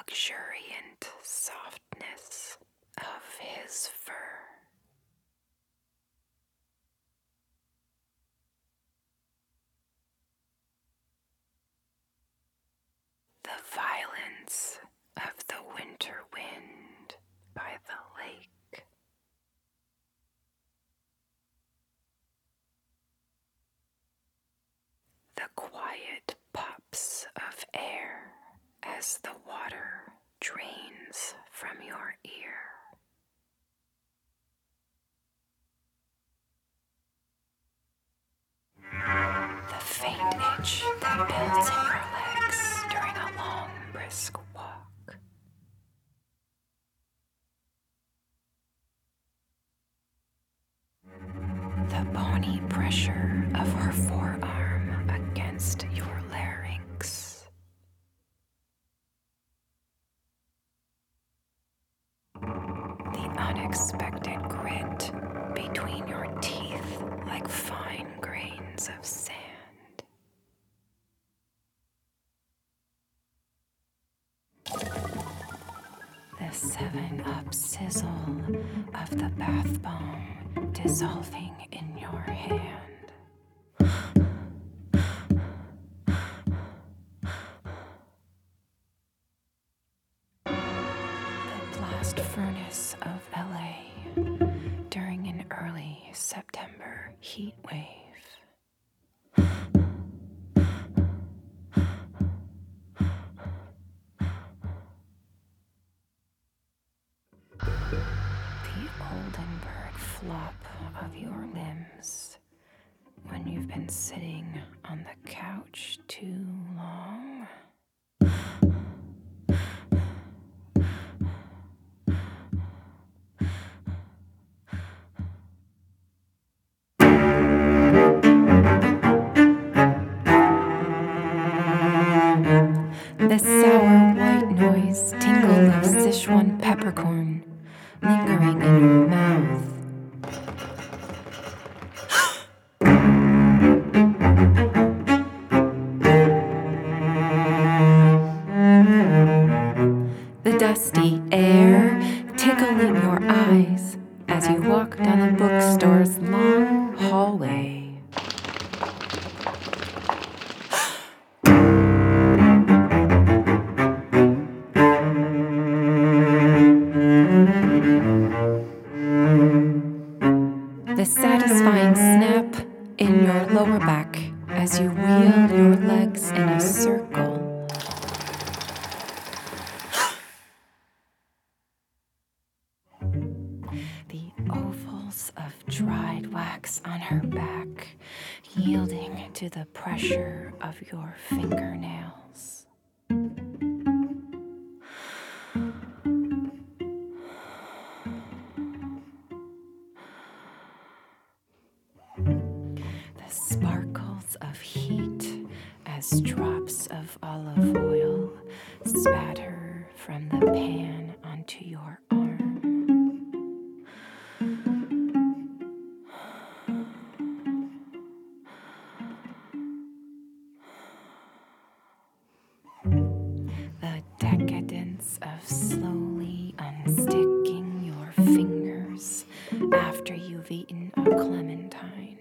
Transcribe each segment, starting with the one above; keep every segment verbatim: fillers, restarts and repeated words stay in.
luxuriant softness of his fur. The violence of the winter wind by the lake. The quiet puffs of air as the water drains from your ear. The faint itch that builds in your legs during a long, brisk walk. The bony pressure of her forearm against your larynx. The unexpected grit between your teeth like fine grains of sand. The seven-up sizzle of the bath bomb dissolving in your hand. The blast furnace of L A during an early September heat wave. The Oldenburg flop of your limbs when you've been sitting on the couch too long. The sour white noise tingle of Sichuan peppercorn lingering in your mouth. The dusty air tickling your eyes as you walk down the bookstore's long hallway. The satisfying snap in your lower back as you wheel your legs in a circle. The ovals of dried wax on her back yielding to the pressure of your fingernails. The sparkles of heat as drops of olive oil spatter from the pan onto your arm. The decadence of slowly unsticking your fingers after you've eaten a clementine.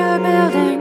building